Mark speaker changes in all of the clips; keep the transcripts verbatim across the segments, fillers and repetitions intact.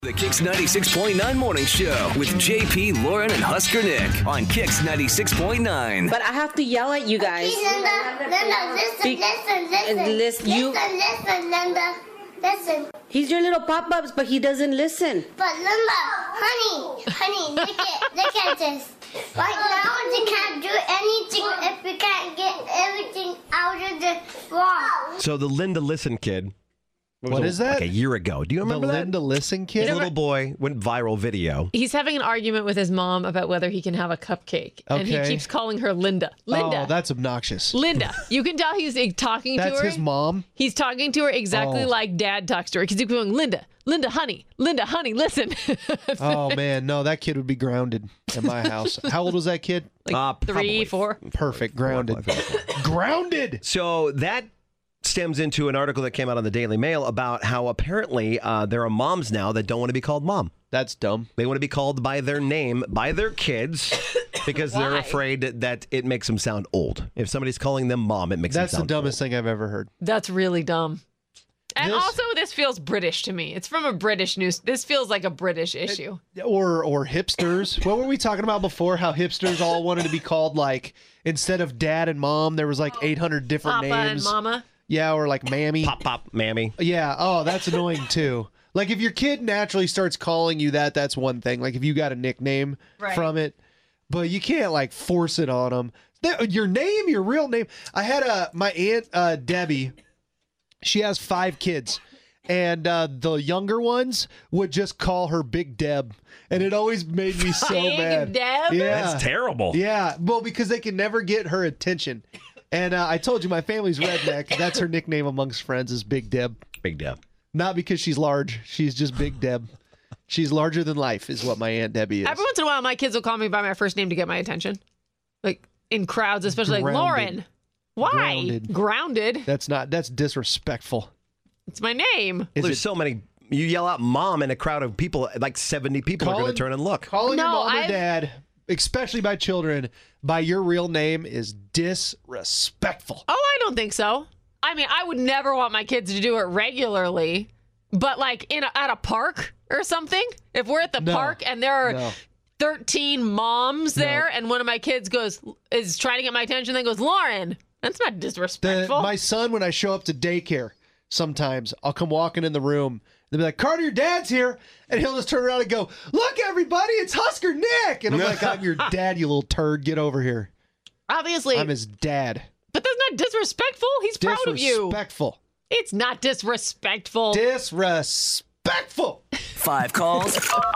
Speaker 1: The Kicks ninety-six point nine Morning Show with J P, Lauren, and Husker Nick on Kicks ninety-six point nine.
Speaker 2: But I have to yell at you guys.
Speaker 3: Linda, Linda, listen,
Speaker 2: Be-
Speaker 3: listen, listen.
Speaker 2: listen, you-
Speaker 3: listen, listen, Linda. Listen.
Speaker 2: He's your little pop-ups, but he doesn't listen.
Speaker 3: But Linda, honey, honey, look at, look at this. Right now, they can't do anything if we can't get everything out of the wall.
Speaker 4: So the Linda Listen kid.
Speaker 5: What is that?
Speaker 4: Like a year ago. Do you
Speaker 5: The
Speaker 4: remember that?
Speaker 5: Linda Listen kid?
Speaker 4: His little boy went viral video.
Speaker 6: He's having an argument with his mom about whether he can have a cupcake. And he
Speaker 5: Okay.
Speaker 6: keeps calling her Linda. Linda.
Speaker 5: Oh, that's obnoxious.
Speaker 6: Linda. You can tell he's uh, talking
Speaker 5: That's
Speaker 6: to her.
Speaker 5: his mom?
Speaker 6: He's talking to her exactly
Speaker 5: Oh.
Speaker 6: like Dad talks to her. Because he's going, Linda, Linda, honey, Linda, honey, listen.
Speaker 5: Oh, man. No, that kid would be grounded at my house. How old was that kid?
Speaker 6: like
Speaker 4: Uh,
Speaker 6: three,
Speaker 4: probably
Speaker 6: four.
Speaker 5: Perfect. Grounded. Grounded.
Speaker 4: So that stems into an article that came out on the Daily Mail about how apparently uh, there are moms now that don't want to be called mom.
Speaker 5: That's dumb.
Speaker 4: They want to be called by their name, by their kids, because they're
Speaker 6: Why?
Speaker 4: afraid that it makes them sound old. If somebody's calling them mom, it makes
Speaker 5: That's
Speaker 4: them
Speaker 5: the
Speaker 4: sound
Speaker 5: dumbest thing I've ever heard.
Speaker 6: That's really dumb. And
Speaker 5: This-
Speaker 6: also, this feels British to me. It's from a British news. This feels like a British issue.
Speaker 5: Or or hipsters. What were we talking about before? How hipsters all wanted to be called, like, instead of dad and mom, there was like eight hundred different
Speaker 6: Papa
Speaker 5: names.
Speaker 6: and Mama.
Speaker 5: Yeah, or like mammy.
Speaker 4: Pop, pop, mammy.
Speaker 5: Yeah. Oh, that's annoying too. Like if your kid naturally starts calling you that, that's one thing. Like if you got a nickname
Speaker 6: Right.
Speaker 5: from it, but you can't like force it on them. Your name, your real name. I had a my aunt uh, Debbie. She has five kids, and uh, the younger ones would just call her Big Deb, and it always made me so
Speaker 6: Big
Speaker 5: mad.
Speaker 6: Deb?
Speaker 5: Yeah,
Speaker 4: That's terrible.
Speaker 5: yeah. Well, because they can never get her attention. And uh, I told you my family's redneck. That's her nickname amongst friends is Big Deb.
Speaker 4: Big Deb.
Speaker 5: Not because she's large. She's just Big Deb. She's larger than life is what my Aunt Debbie is.
Speaker 6: Every once in a while, my kids will call me by my first name to get my attention. Like in crowds, especially like
Speaker 5: Grounded.
Speaker 6: Lauren. Why?
Speaker 5: Grounded.
Speaker 6: Grounded.
Speaker 5: That's not, that's disrespectful.
Speaker 6: It's my name.
Speaker 5: Is
Speaker 4: There's
Speaker 5: it
Speaker 4: so many. You yell out mom in a crowd of people, like seventy people are going
Speaker 5: Calling-
Speaker 4: to turn and look.
Speaker 5: calling your
Speaker 6: No,
Speaker 5: mom or
Speaker 6: I've-
Speaker 5: dad, especially by children, by your real name is disrespectful.
Speaker 6: Oh, I don't think so. I mean, I would never want my kids to do it regularly, but like in a, at a park or something. If we're at the
Speaker 5: No.
Speaker 6: park and there are
Speaker 5: No.
Speaker 6: thirteen moms there, and one of my kids goes is trying to get my attention, then goes Lauren. That's not
Speaker 5: The,
Speaker 6: disrespectful.
Speaker 5: my son, when I show up to daycare, sometimes I'll come walking in the room. They'll be like, Carter, your dad's here. And he'll just turn around and go, look, everybody, it's Husker Nick. And I'm like, I'm your dad, you little turd. Get over here.
Speaker 6: Obviously,
Speaker 5: I'm his dad.
Speaker 6: but that's not disrespectful. He's proud of you.
Speaker 5: Disrespectful.
Speaker 6: It's not disrespectful.
Speaker 5: Disrespectful.
Speaker 1: Five calls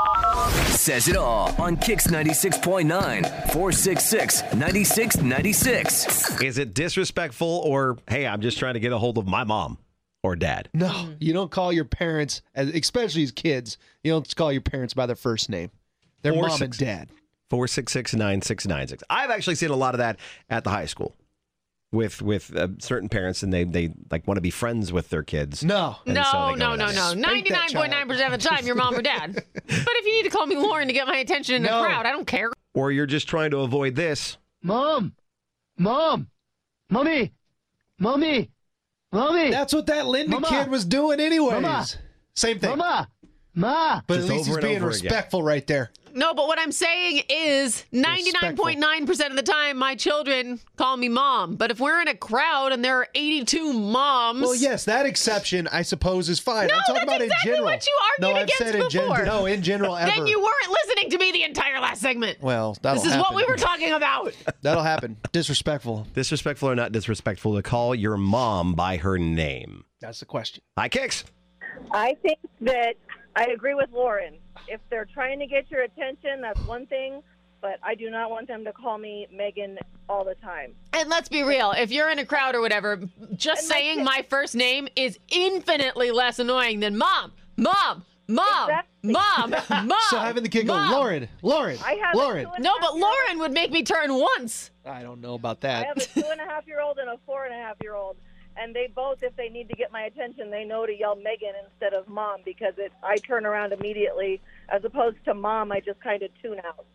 Speaker 1: says it all on Kicks ninety-six point nine, four six six, nine six nine six.
Speaker 4: Is it disrespectful or, hey, I'm just trying to get a hold of my mom or dad?
Speaker 5: No, you don't call your parents, as- especially as kids, you don't call your parents by their first name. They're
Speaker 4: Four,
Speaker 5: mom and
Speaker 4: six.
Speaker 5: dad.
Speaker 4: four six six, nine six nine six. I've actually seen a lot of that at the high school with with uh, certain parents, and they, they like want to be friends with their kids.
Speaker 5: No.
Speaker 4: And
Speaker 6: No,
Speaker 4: so they go
Speaker 6: no,
Speaker 4: with
Speaker 6: no,
Speaker 4: that.
Speaker 6: no.
Speaker 5: Spank that
Speaker 6: ninety-nine point nine percent of the time, you're mom or dad. But if you need to call me Lauren to get my attention in
Speaker 5: No.
Speaker 6: the crowd, I don't care.
Speaker 4: Or you're just trying to avoid this.
Speaker 7: Mom! Mom! Mommy! Mommy! Mommy!
Speaker 5: That's what that Linda
Speaker 7: Mama.
Speaker 5: kid was doing anyways.
Speaker 7: Mama.
Speaker 5: Same thing.
Speaker 7: Mama! Ma!
Speaker 5: But
Speaker 4: Just
Speaker 5: at least
Speaker 4: over
Speaker 5: he's
Speaker 4: and
Speaker 5: being
Speaker 4: over again.
Speaker 5: respectful right there.
Speaker 6: No, but what I'm saying is ninety-nine point nine percent of the time, my children call me mom. But if we're in a crowd and there are eighty-two moms.
Speaker 5: Well, yes, that exception, I suppose, is fine.
Speaker 6: No,
Speaker 5: I'm talking
Speaker 6: that's
Speaker 5: about
Speaker 6: exactly
Speaker 5: in general.
Speaker 6: what you argued
Speaker 5: no, I've
Speaker 6: against
Speaker 5: said in gen-
Speaker 6: before.
Speaker 5: no, in general, ever.
Speaker 6: then you weren't listening to me the entire last segment.
Speaker 5: Well, that'll
Speaker 6: This is
Speaker 5: happen.
Speaker 6: what we were talking about.
Speaker 5: That'll happen. Disrespectful.
Speaker 4: Disrespectful or not disrespectful to call your mom by her name?
Speaker 5: That's the question.
Speaker 4: Hi, Kicks.
Speaker 8: I think that I agree with Lauren. If they're trying to get your attention, that's one thing, but I do not want them to call me Megan all the time.
Speaker 6: And let's be real. If you're in a crowd or whatever, just
Speaker 8: And my
Speaker 6: saying
Speaker 8: kid-
Speaker 6: my first name is infinitely less annoying than mom, mom, mom,
Speaker 8: Exactly.
Speaker 6: mom, mom.
Speaker 5: So having the kid go,
Speaker 6: Mom.
Speaker 5: Lauren, Lauren,
Speaker 8: I have a
Speaker 5: Lauren.
Speaker 8: two and a
Speaker 6: No,
Speaker 8: half
Speaker 6: but
Speaker 8: year old-
Speaker 6: Lauren would make me turn once.
Speaker 5: I don't know about
Speaker 8: I
Speaker 5: that.
Speaker 8: have a two and a half year old and a four and a half year old, and they both, if they need to get my attention, they know to yell Megan instead of mom because it. I turn around immediately, as opposed to mom. I just kind of tune out.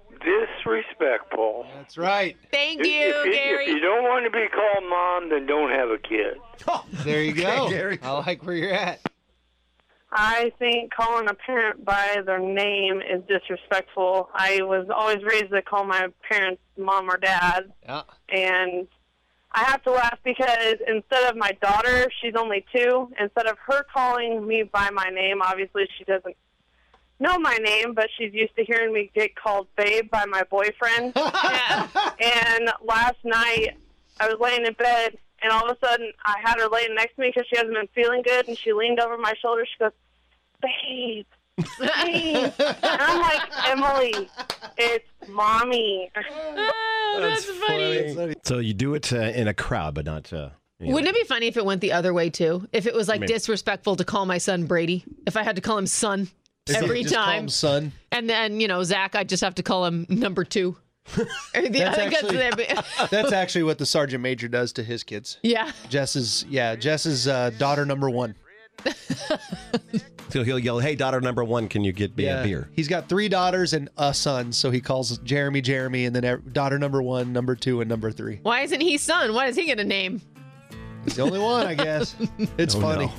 Speaker 9: Disrespectful.
Speaker 5: That's right.
Speaker 6: Thank
Speaker 9: If-
Speaker 6: you,
Speaker 9: if, you,
Speaker 6: Gary.
Speaker 9: if you don't want to be called mom, then don't have a kid.
Speaker 5: There you go.
Speaker 4: Gary.
Speaker 5: I like where you're at.
Speaker 9: I think calling a parent by their name is disrespectful. I was always raised to call my parents mom or dad.
Speaker 5: Yeah.
Speaker 9: And I have to laugh because instead of my daughter, she's only two, instead of her calling me by my name, obviously she doesn't know my name, but she's used to hearing me get called babe by my boyfriend. And last night, I was laying in bed, and all of a sudden, I had her laying next to me because she hasn't been feeling good, and she leaned over my shoulder. She goes, babe, babe. And I'm like, Emily, it's mommy.
Speaker 6: Oh, that's, funny.
Speaker 4: funny. So you do it uh, in a crowd, but not... Uh, you know.
Speaker 6: Wouldn't it be funny if it went the other way, too? If it was, like,
Speaker 4: Maybe.
Speaker 6: disrespectful to call my son Brady? If I had to call him son every
Speaker 5: Just call
Speaker 6: time.
Speaker 5: him son.
Speaker 6: And then, you know, Zach, I'd just have to call him number two. Or the-
Speaker 5: That's
Speaker 6: I think
Speaker 5: actually, that's actually what the sergeant major does to his kids.
Speaker 6: Yeah.
Speaker 5: Jess is, yeah, Jess is uh, daughter number one.
Speaker 4: So he'll yell, hey, daughter number one, can you get me a beer?
Speaker 5: He's got three daughters and a son, so he calls Jeremy, Jeremy, and then ev- daughter number one, number two, and number three.
Speaker 6: Why isn't he son? What is he going to name?
Speaker 5: He's the only one, I guess. It's
Speaker 4: Oh,
Speaker 5: funny.
Speaker 4: no.